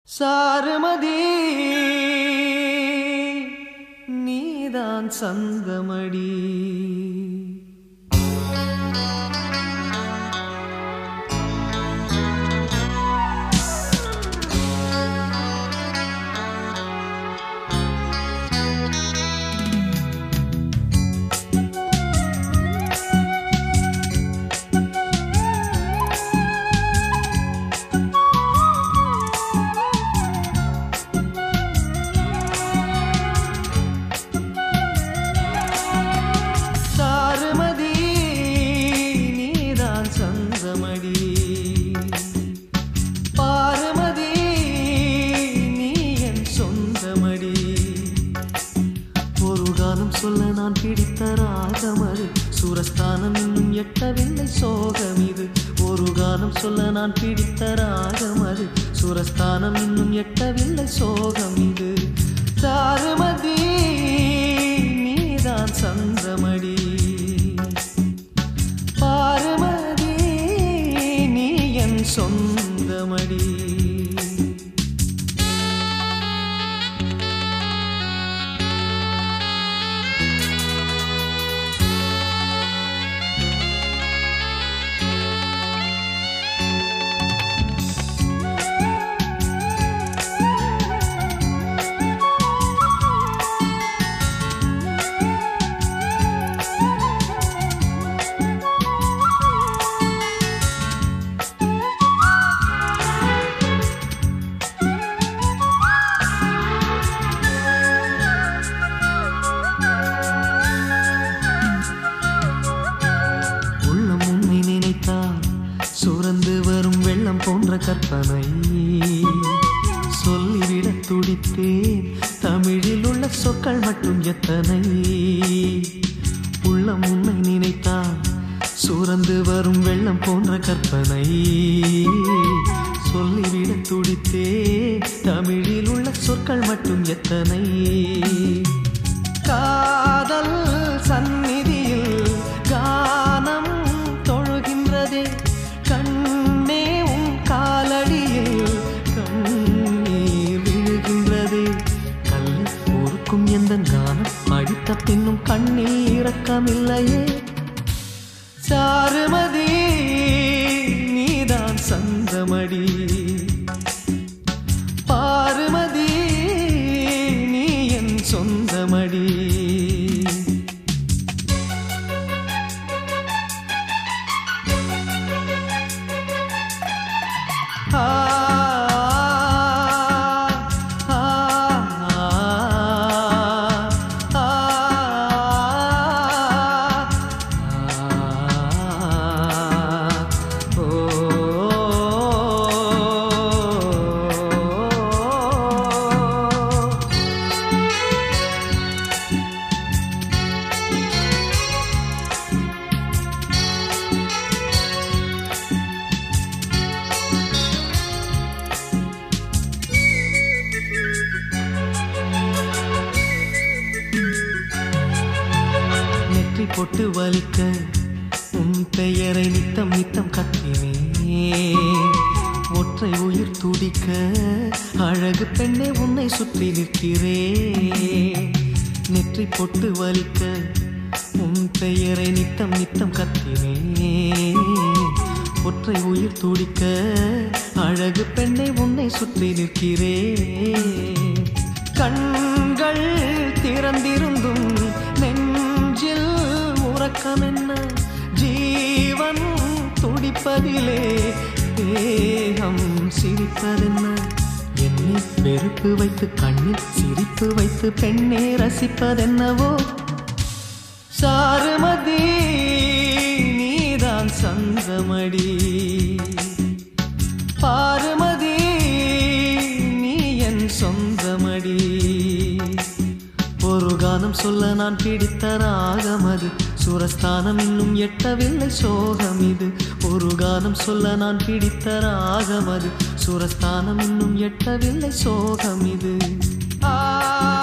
சாருமதி நீதான் சந்தமடி. சொல்ல நான் பிடித்த ராகம் அது சூரஸ்தானம் இன்னும் எட்டவில்லை சோகம் இது. ஒரு காலம் சொல்ல நான் பிடித்த ராகம் அது சூரஸ்தானம் இன்னும் எட்டவில்லை சோகம் இது. சாருமதி நீதான் சந்தமடி. பாருமதி நீ என் சொந்தமடி. சுரந்து வரும் வெள்ளம் போன்ற கற்பனை சொல்லிவிட துடித்தேன். தமிழில் உள்ள சொற்கள் மட்டும் எத்தனை. உள்ளம் உன்னை நினைத்தால் சுரந்து வரும் வெள்ளம் போன்ற கற்பனை சொல்லிவிட துடித்தேன். தமிழில் உள்ள சொற்கள் மட்டும் எத்தனை. காதல் சந்நிதியில் கானம் தொழுகின்றதே கண்ணே உன் காலடியில் கண்ணீர் விழுகின்றதே. கல்லை பொறுக்கும் எந்த கானம் அடித்த பின்னும் கண்ணில் இரக்கமில்லையே. சாருமதி நீதான் சந்தமடி. பாருமதி நீ என் சொந்தமடி. பொட்டு வலிக்க உன் பெயரை நித்தம் நித்தம் கத்தினேன். ஒற்றை உயிர் துடிக்க அழகு பெண்ணே உன்னை சுற்றி நிற்கிறேன். நெற்றி பொட்டு வலிக்க உன் பெயரை நித்தம் நித்தம் கத்தினேன். ஒற்றை உயிர் துடிக்க அழகு பெண்ணை உன்னை சுற்றி நிற்கிறேன். கண்கள் திறந்திருந்தும் நெஞ்சில் உறக்கம் என்ன. ஜீவன் துடிப்பதிலே தேகம் சிரிப்பதென்ன. என்னை வெறுப்பு வைத்து கண்ணில் சிரிப்பு வைத்து பெண்ணே ரசிப்பதென்னவோ. சாருமதி நீதான் சந்தமடி. பாருமதி நீ என் சொந்தமடி. ஒரு காலம் சொல்ல நான் பிடித்த ராகம் அது சூரஸ்தானம் இன்னும் எட்டவில்லை சோகம் இது. ஒரு காலம் சொல்ல நான் பிடித்த ராகம் அது சூரஸ்தானம் இன்னும் எட்டவில்லை சோகம் இது.